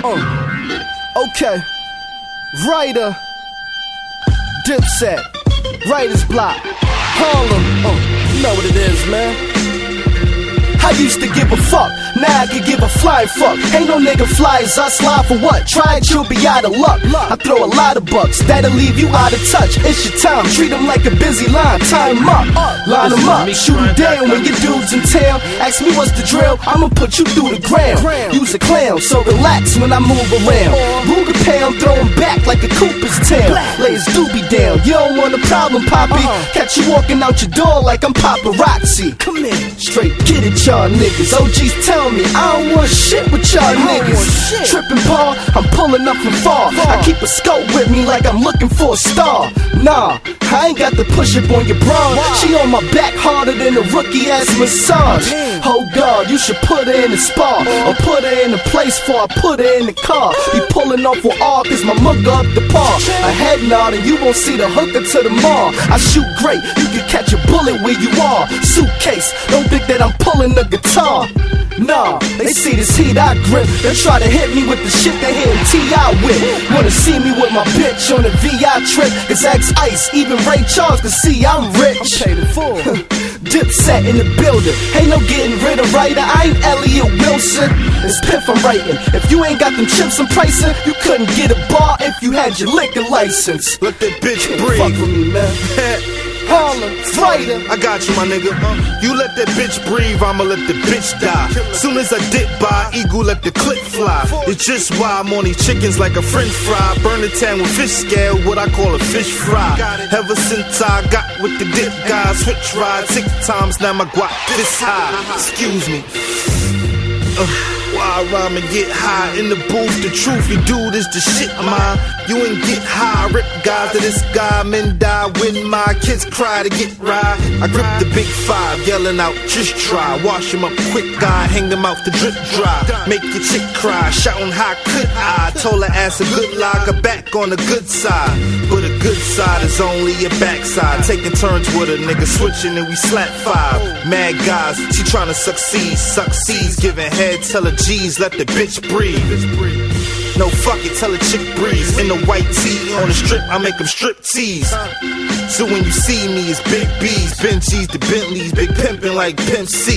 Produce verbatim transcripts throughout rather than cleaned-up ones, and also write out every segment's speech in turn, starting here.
Uh, okay. Writer. Dipset. Writer's Block. Harlem. Uh, you know what it is, man. I used to give a fuck, now I can give a flying fuck. Ain't no nigga fly as us, lie for what? Try it, you'll be out of luck. I throw a lot of bucks, that'll leave you out of touch. It's your time, treat them like a busy line. Time 'em up, line them up, shoot them down when your dudes in town. Ask me what's the drill, I'ma put you through the ground. Use a clown, so relax when I move around. Ruger pound, throw 'em back like a Cooper's tail. Lay his doobie down, you don't want a problem, Poppy. Catch you walking out your door like I'm paparazzi. Come in, straight get it, y'all niggas. O Gs tell me I don't want shit with y'all niggas. Trippin' ball, I'm pulling up from far. I keep a scope with me like I'm looking for a star. Nah, I ain't got to push up on your bra. She on my back harder than a rookie ass massage. Oh God, you should put her in the spa, or put her in a place before I put her in the car. Be pulling off with R cause my mugger up the par. A head nod and you won't see the hooker to the mall. I shoot great, you can catch a bullet where you are. Suitcase, don't think that I'm pulling the guitar. Nah, they see this heat I grip. They try to hit me with the shit they hit T I with. Wanna see me with my bitch on a V I trip. Cause X Ice, even Ray Charles can see I'm rich. I'm paid in full. Dipset in the building. Ain't no getting rid of writer. I ain't Elliot Wilson. It's Piff I'm writing. If you ain't got them chips I'm pricing, you couldn't get a bar if you had your liquor license. Let that bitch breathe. Fuck with me, man. Harlem, fighter. I got you, my nigga. You let that bitch breathe, I'ma let the bitch die. Soon as I dip by, eagle let the clip fly. It's just why I'm on these chickens like a french fry. Burn the town with fish scale, what I call a fish fry. Ever since I got with the dip guys, switch ride six times, now my guap this high. Excuse me. Uh, why I rhyme and get high in the booth? The truth, you dude is the shit, mine. You ain't get high, rip guys to this guy. Men die when my kids cry to get right. I grip the big five, yelling out, just try. Wash him up quick, guy, hang him out the drip dry. Make your chick cry, shouting how could I? Told her ass a good lie, got back on the good side. But a good side is only your backside. Taking turns with a nigga, switching and we slap five. Mad guys, she tryna succeed, succeeds, giving head, tell her G's, let the bitch breathe. No fuck it, tell a chick breeze. In the white tee, on the strip, I make them strip tease. So when you see me, it's big B's, Benjis, the Bentleys, big pimpin' like Pimp C.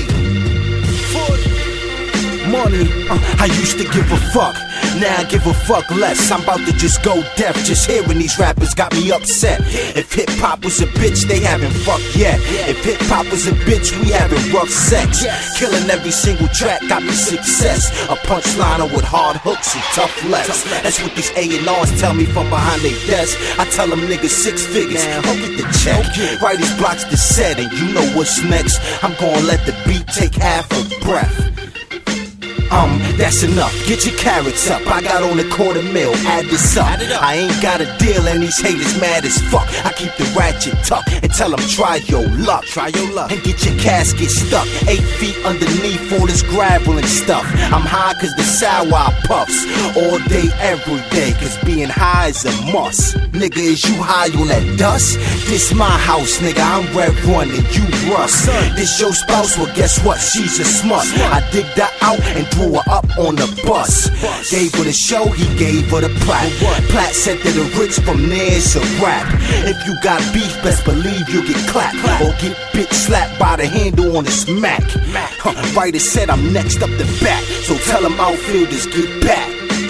Money, uh, I used to give a fuck, now I give a fuck less. I'm about to just go deaf, just hearing these rappers got me upset. If hip-hop was a bitch, they haven't fucked yet. If hip-hop was a bitch, we having rough sex. Killing every single track got me success. A punchliner with hard hooks and tough lefts. That's what these A and R's tell me from behind their desk. I tell them niggas six figures, I'll get the check. Writer's Block's the set and you know what's next. I'm gonna let the beat take half a breath. Um, that's enough, get your carrots up. I got on a quarter mil, add this up. I ain't got a deal and these haters mad as fuck. I keep the ratchet tucked and tell them try your luck. Try your luck and get your casket stuck. Eight feet underneath all this gravel and stuff. I'm high cause the sour puffs. All day, every day, cause being high is a must. Nigga, is you high on that dust? This my house, nigga, I'm Red One and you Russ. This your spouse, well guess what, she's a smut. I digged her out and threw her up on the bus. Gave her the show, he gave her the plat. Plat said that the rich from there's a rap. If you got beef, best believe you'll get clapped or get bitch slapped by the handle on the smack. Huh, writer said I'm next up the bat, so tell them outfielders get back.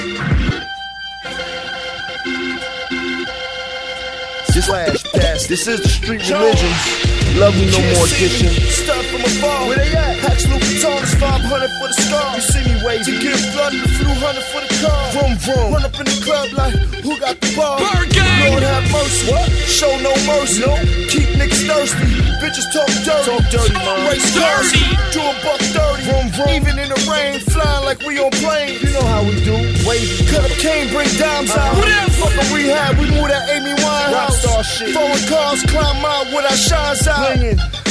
This flash pass, this is the street religion. Love me no more edition. Stuff from afar. Where they at? Patch Louis Vuitton's five hundred for the scar. You see me waving. To give blood the flu hundred for the car. Vroom vroom. Run up in the club like who got the bar? Lord have mercy. What? Show no mercy. No. Keep niggas thirsty. Bitches talk dirty. Talk dirty, man. Race cars. Do a buck thirty. Vroom vroom. Even in the rain, flying like we on planes. You know how we do. Wavy. Cut up cane, bring dimes out. Uh-huh. Fuck a rehab. We move that Amy Winehouse. Rockstar shit. Foreign cars climb out with our shines out. Blingin'.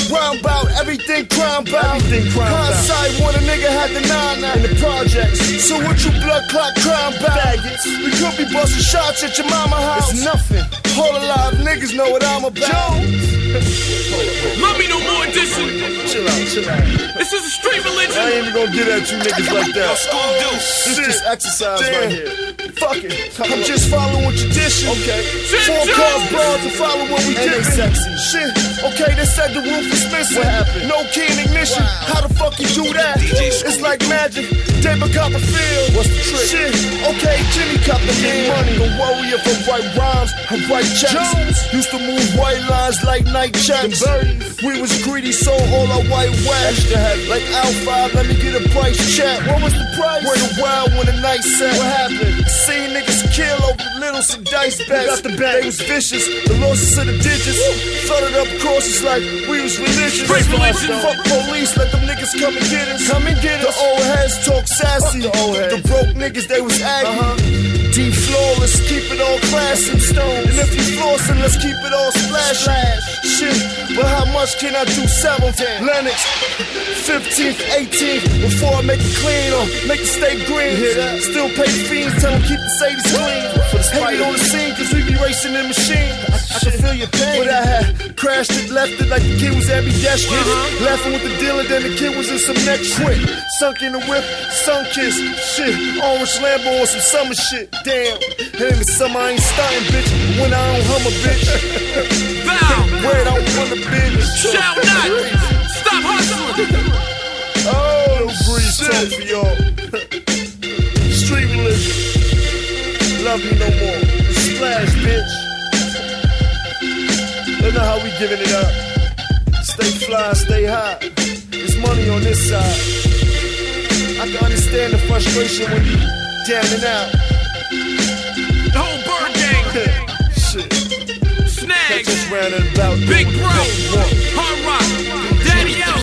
round bout, everything crime bout. Everything crime bout. Hindsight when a nigga had the nine nine in the projects. So what you blood clot crime bout? Faggots. We could be busting shots at your mama house. It's nothing. Whole alive niggas know what I'm about. Love me no more edition. Chill out, chill out. This is a street religion. I ain't even gonna get at you niggas like that. School deuce. This is just exercise right here. Fuck it. I'm just following tradition. Okay. Four cars broad to follow what we And they did. sexy. Shit. Okay, they said the roof is missing. What happened? No key in ignition. Wow. How the fuck you do that? It's like magic. David Copperfield. What's the trick? Shit. Okay, Jimmy got the big money. The warrior for white rhymes and white checks. Jones. Used to move white lines like night checks. We was greedy, sold all our white wax. Extra heavy. Like Alpha, let me get a price check. What was the price? Where the wild when the night set. What happened? Seen niggas kill over the little some dice bets. got the bet? They was vicious. The losses of the digits. Flooded up crosses like we was religious. Straight religion. Fuck police, let them niggas come and get us. Come and get The us. old heads talk sassy. Fuck the old heads. The broke niggas, they was aggy. Uh-huh. D flawless, keep it all classy. Stones. And if you flossing, let's keep it all splash. Shit, but how much can I do? Seventh, Lennox, fifteenth, eighteenth. Before I make it clean or make it stay green. Hear that? Still pay the fiends, tell them keep the Sadies clean. For the Hate it on the scene, cause we be racing in machines. I can feel your pain. But I had crashed it, left it like the kid was ambidextrous. Uh-huh. Laughing with the dealer, then the kid was in some next shit. Sunk in the whip, sun kiss, shit. Orange Lambo on some summer shit. Damn. And in the summer I ain't stunting, bitch. But when I don't hum a bitch, Vow. word I don't want a bitch. Shall not. Stop hustling. Oh, breeze talk for y'all. Street religion. Love me no more. Splash, bitch. That's not how we giving it up. Stay fly, stay high. There's money on this side. I can understand the frustration when you down and out. The whole bird gang. Shit. Snags. Just round and about. Big bro. One. Hard rock.